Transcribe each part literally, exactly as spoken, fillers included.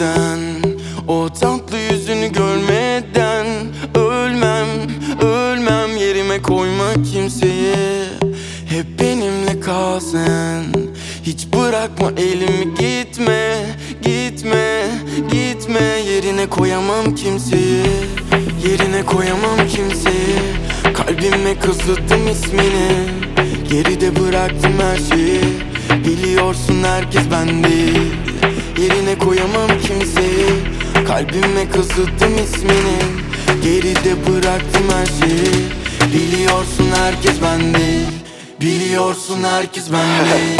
görmeden, o tatlı yüzünü görmeden ölmem, ölmem. Yerime koyma kimseyi, hep benimle kal sen. Hiç bırakma elimi, gitme, gitme, gitme. Yerine koyamam kimseyi, yerine koyamam kimseyi. Kalbime kazıdım ismini, geride bıraktım her şeyi. Biliyorsun herkes ben değil, yerine koyamam kimseyi. Kalbime kazıdım ismini, geride bıraktım her şeyi. Biliyorsun herkes ben değil, biliyorsun herkes ben değil.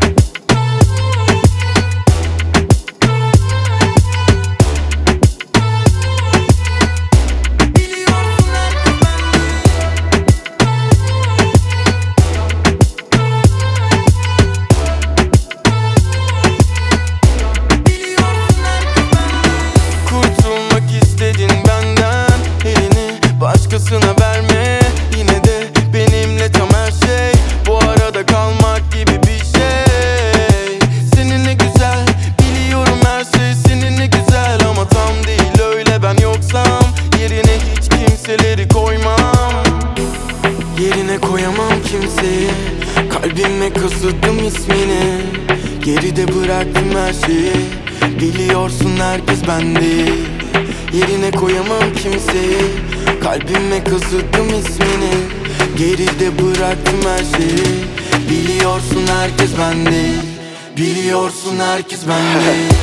Başkasına verme, yine de benimle tam her şey. Bu arada kalmak gibi bir şey. Seninle güzel, biliyorum her şey seninle güzel. Ama tam değil öyle, ben yoksam yerine hiç kimseleri koymam. Yerine koyamam kimseyi, kalbime kazıdım ismini. Geride bıraktım her şeyi, biliyorsun herkes ben değil. Yerine koyamam kimseyi, kalbime kazıdım ismini. Geride bıraktım her şeyi. Biliyorsun herkes ben değil, biliyorsun herkes ben değil.